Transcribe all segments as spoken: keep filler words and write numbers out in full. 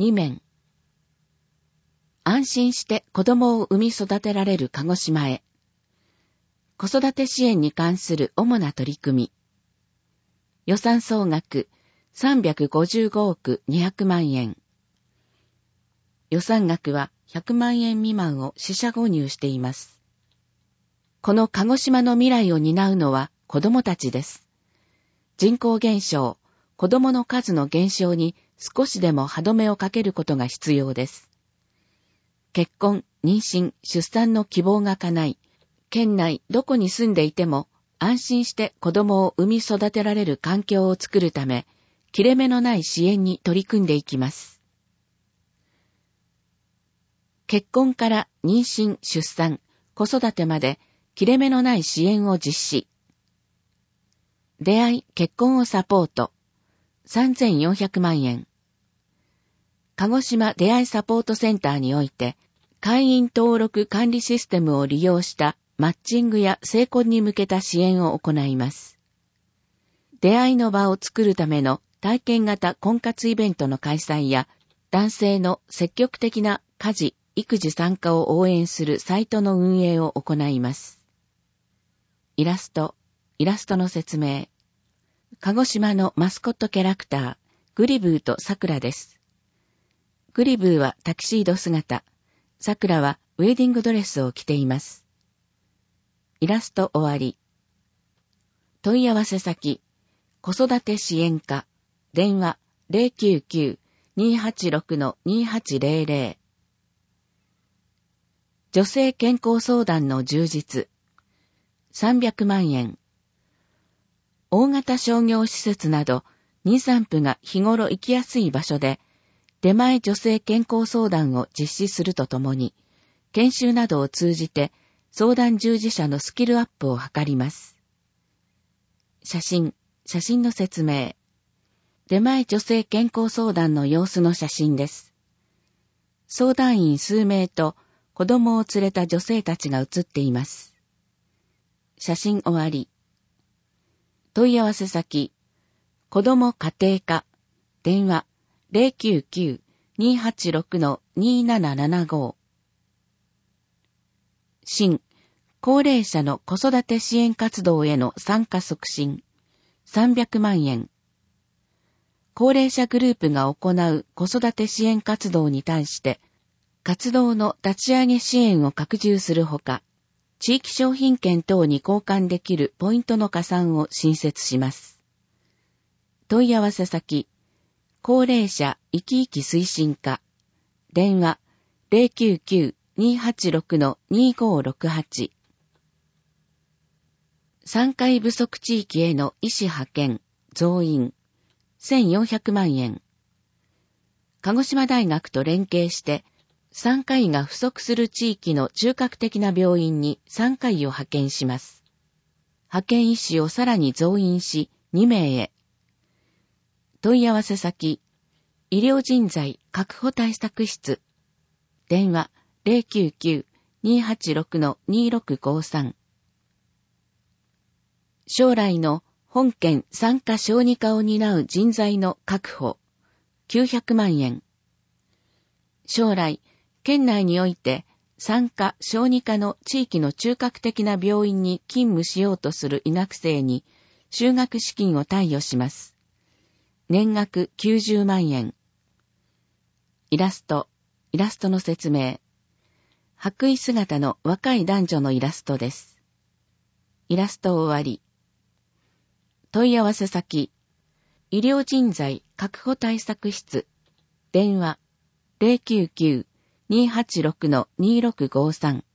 にめん。安心して子供を産み育てられる鹿児島へ。子育て支援に関する主な取り組み。予算総額さんびゃくごじゅうごおくにひゃくまんえん。予算額はひゃくまんえん未満を四捨五入しています。この鹿児島の未来を担うのは子供たちです。人口減少、子供の数の減少に少しでも歯止めをかけることが必要です。結婚、妊娠、出産の希望が叶い、県内どこに住んでいても安心して子供を産み育てられる環境を作るため、切れ目のない支援に取り組んでいきます。結婚から妊娠、出産、子育てまで切れ目のない支援を実施。出会い、結婚をサポート、さんぜんよんひゃくまんえん。鹿児島出会いサポートセンターにおいて、会員登録管理システムを利用したマッチングや成婚に向けた支援を行います。出会いの場を作るための体験型婚活イベントの開催や、男性の積極的な家事、育児参加を応援するサイトの運営を行います。イラスト、イラストの説明。鹿児島のマスコットキャラクター、グリブーとサクラです。グリブーはタキシード姿、サクラはウェディングドレスを着ています。イラスト終わり。問い合わせ先、子育て支援課、電話 ゼロきゅうきゅう にーはちろく にーはちゼロゼロ。女性健康相談の充実、さんびゃくまんえん。大型商業施設など、に、さんぷが日頃行きやすい場所で、出前女性健康相談を実施するとともに、研修などを通じて、相談従事者のスキルアップを図ります。写真、写真の説明。出前女性健康相談の様子の写真です。相談員数名と子供を連れた女性たちが写っています。写真終わり。問い合わせ先、子ども家庭課、電話 ゼロきゅうきゅう にーはちろく にーななななご。新、高齢者の子育て支援活動への参加促進、さんびゃくまんえん。高齢者グループが行う子育て支援活動に対して、活動の立ち上げ支援を拡充するほか、地域商品券等に交換できるポイントの加算を新設します。問い合わせ先、高齢者生き生き推進課、電話 ゼロきゅうきゅう にーはちろく にーごろくはち。産科医不足地域への医師派遣、増員、せんよんひゃくまんえん。鹿児島大学と連携して、産科医が不足する地域の中核的な病院に産科医を派遣します。派遣医師をさらに増員し、にめいへ。問い合わせ先、医療人材確保対策室。電話 ゼロきゅうきゅう にーはちろく にーろくごさん。将来の本県産科小児科を担う人材の確保、きゅうひゃくまんえん。将来、県内において産科小児科の地域の中核的な病院に勤務しようとする医学生に修学資金を貸与します。年額きゅうじゅうまんえん。イラスト、イラストの説明。白衣姿の若い男女のイラストです。イラスト終わり。問い合わせ先、医療人材確保対策室。電話ゼロきゅうきゅう にーはちろく にーろくごさん。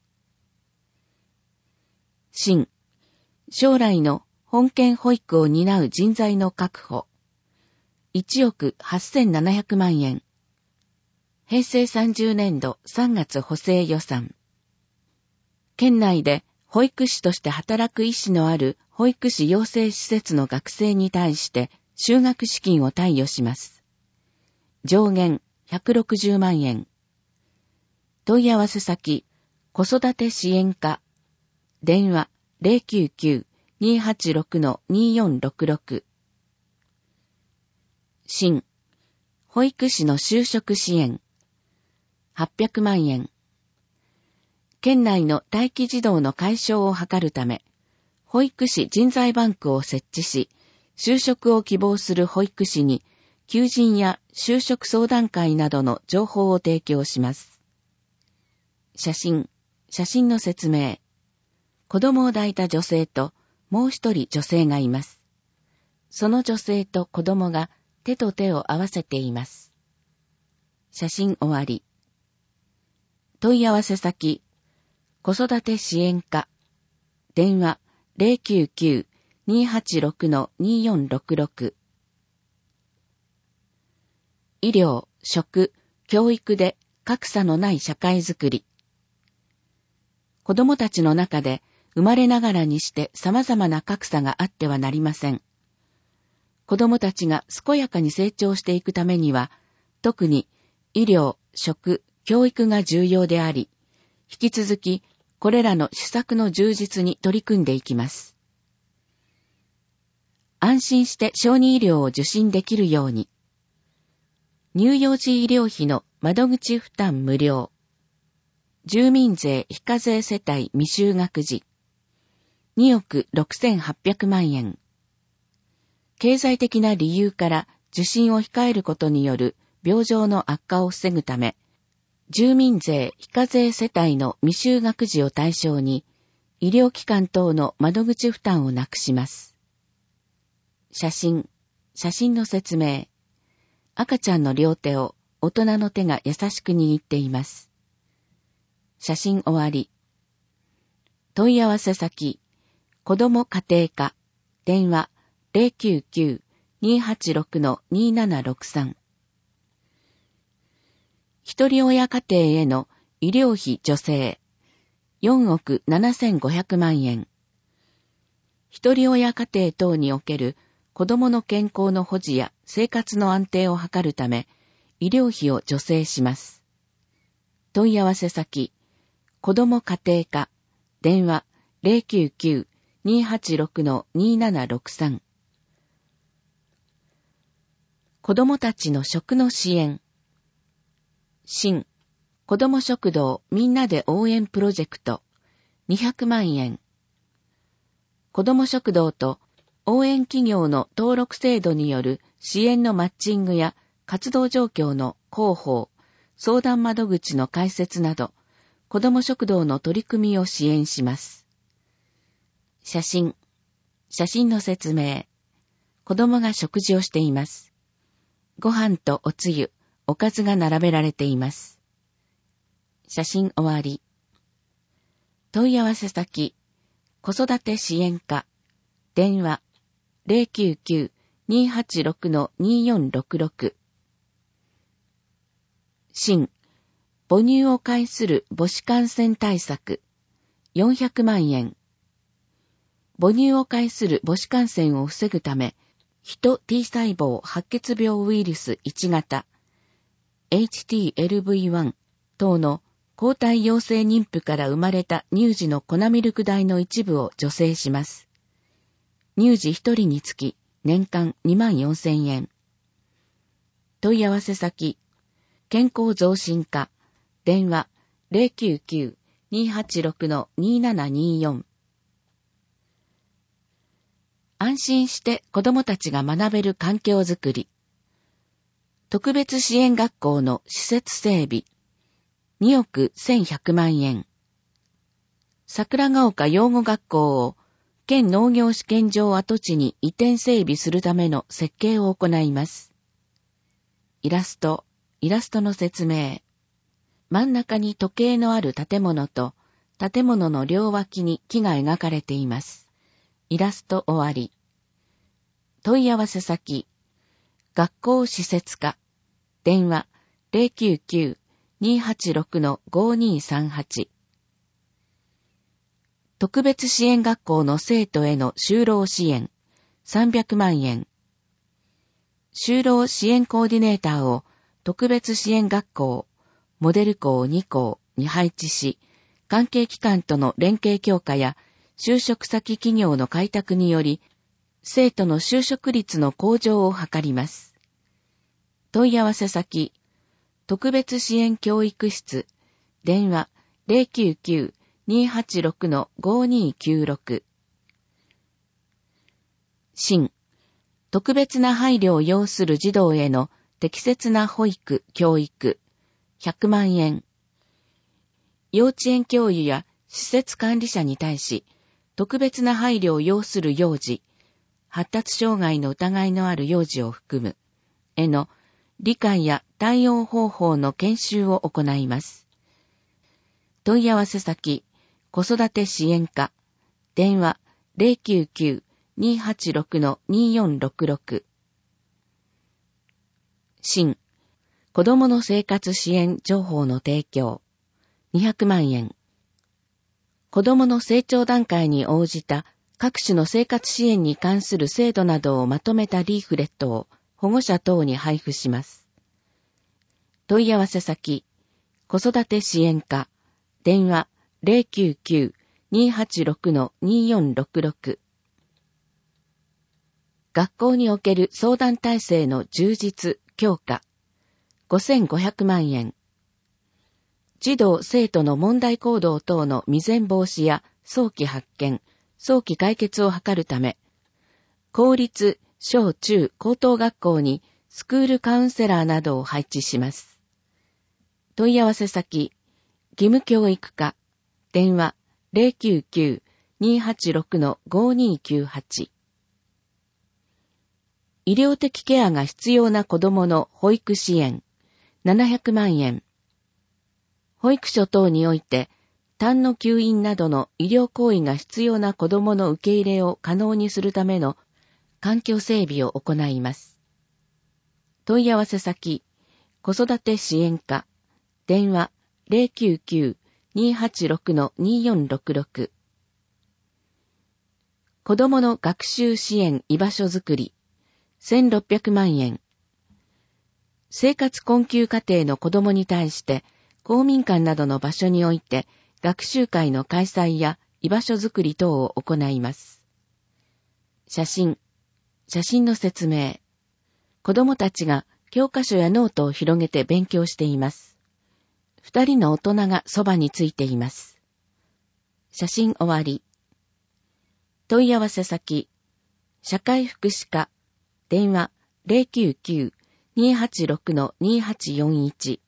新、将来の本県保育を担う人材の確保。いちおくはっせんななひゃくまんえん。へいせいさんじゅうねんどさんがつ補正予算。県内で保育士として働く意思のある保育士養成施設の学生に対して修学資金を貸与します。上限ひゃくろくじゅうまんえん。問い合わせ先、子育て支援課。電話ゼロきゅうきゅう にーはちろく にーよんろくろく。新、 保育士の就職支援、はっぴゃくまんえん。県内の待機児童の解消を図るため、保育士人材バンクを設置し、就職を希望する保育士に、求人や就職相談会などの情報を提供します。写真、写真の説明。子供を抱いた女性ともう一人女性がいます。その女性と子供が手と手を合わせています。写真終わり。問い合わせ先、子育て支援課。電話 ゼロきゅうきゅう にーはちろく にーよんろくろく。医療、食、教育で格差のない社会づくり。子供たちの中で生まれながらにして様々な格差があってはなりません。子供たちが健やかに成長していくためには、特に医療、食、教育が重要であり、引き続きこれらの施策の充実に取り組んでいきます。安心して小児医療を受診できるように、乳幼児医療費の窓口負担無料、住民税非課税世帯未就学児、におくろくせんはっぴゃくまんえん。経済的な理由から受診を控えることによる病状の悪化を防ぐため、住民税非課税世帯の未就学児を対象に、医療機関等の窓口負担をなくします。写真、写真の説明。赤ちゃんの両手を大人の手が優しく握っています。写真終わり。問い合わせ先、子ども家庭課、電話 ゼロきゅうきゅう にーはちろく にーななろくさん。一人親家庭への医療費助成、よんおくななせんごひゃくまんえん。一人親家庭等における子どもの健康の保持や生活の安定を図るため、医療費を助成します。問い合わせ先、子ども家庭課、電話 ゼロきゅうきゅう にーはちろく にーななろくさん。子どもたちの食の支援。新、子ども食堂みんなで応援プロジェクト、にひゃくまんえん。子ども食堂と応援企業の登録制度による支援のマッチングや活動状況の広報、相談窓口の開設など、子ども食堂の取り組みを支援します。写真、写真の説明。子どもが食事をしています。ご飯とおつゆ、おかずが並べられています。写真終わり。問い合わせ先、子育て支援課、電話ゼロきゅうきゅう にーはちろく にーよんろくろく。新、母乳を介する母子感染対策、よんひゃくまんえん。母乳を介する母子感染を防ぐため、ヒト T 細胞白血病ウイルスいちがた、エイチティーエルブイワン 等の抗体陽性妊婦から生まれた乳児の粉ミルク代の一部を助成します。乳児ひとりにつき年間にまんよんせんえん。問い合わせ先、健康増進課、電話ゼロきゅうきゅう にーはちろく にーななにーよん。安心して子どもたちが学べる環境づくり。特別支援学校の施設整備、におくせんひゃくまんえん。桜ヶ丘養護学校を県農業試験場跡地に移転整備するための設計を行います。イラスト、イラストの説明。真ん中に時計のある建物と、建物の両脇に木が描かれています。イラスト終わり。問い合わせ先、学校施設課、電話ゼロきゅうきゅう にーはちろく ごーにーさんはち。特別支援学校の生徒への就労支援、さんびゃくまんえん。就労支援コーディネーターを特別支援学校、モデル校に校に配置し、関係機関との連携強化や就職先企業の開拓により、生徒の就職率の向上を図ります。 問い合わせ先、特別支援教育室、電話 ゼロきゅうきゅう にーはちろく ごーにーきゅうろく。新、特別な配慮を要する児童への適切な保育・教育、ひゃくまんえん。幼稚園教諭や施設管理者に対し、特別な配慮を要する幼児、発達障害の疑いのある幼児を含む、への理解や対応方法の研修を行います。問い合わせ先、子育て支援課、電話 ゼロきゅうきゅう にーはちろく にーよんろくろく。新、子どもの生活支援情報の提供、にひゃくまんえん。子どもの成長段階に応じた各種の生活支援に関する制度などをまとめたリーフレットを保護者等に配布します。問い合わせ先、子育て支援課、電話 ゼロきゅうきゅう にーはちろく にーよんろくろく。学校における相談体制の充実・強化、ごせんごひゃくまんえん。児童・生徒の問題行動等の未然防止や早期発見、早期解決を図るため、公立、小中、高等学校にスクールカウンセラーなどを配置します。問い合わせ先、義務教育課、電話 ゼロきゅうきゅう にーはちろく ごーにーきゅうはち。医療的ケアが必要な子どもの保育支援、ななひゃくまんえん。保育所等において、単の休院などの医療行為が必要な子どもの受け入れを可能にするための環境整備を行います。問い合わせ先、子育て支援課、電話 ゼロきゅうきゅう にーはちろく にーよんろくろく。子どもの学習支援居場所づくり、せんろっぴゃくまんえん。生活困窮家庭の子どもに対して、公民館などの場所において学習会の開催や居場所づくり等を行います。写真、写真の説明。子どもたちが教科書やノートを広げて勉強しています。二人の大人がそばについています。写真終わり。問い合わせ先、社会福祉課、電話 ゼロきゅうきゅう にーはちろく にーはちよんいち。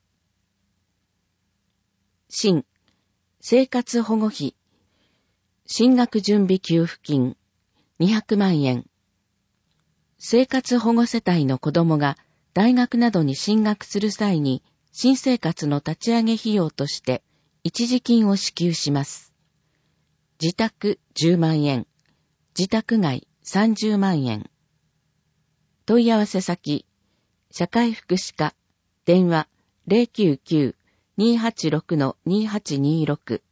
新、生活保護費、進学準備給付金、にひゃくまんえん。生活保護世帯の子どもが大学などに進学する際に、新生活の立ち上げ費用として一時金を支給します。自宅じゅうまんえん、自宅外さんじゅうまんえん。問い合わせ先、社会福祉課、電話 ゼロきゅうきゅう にーはちろく にーはちにーろく。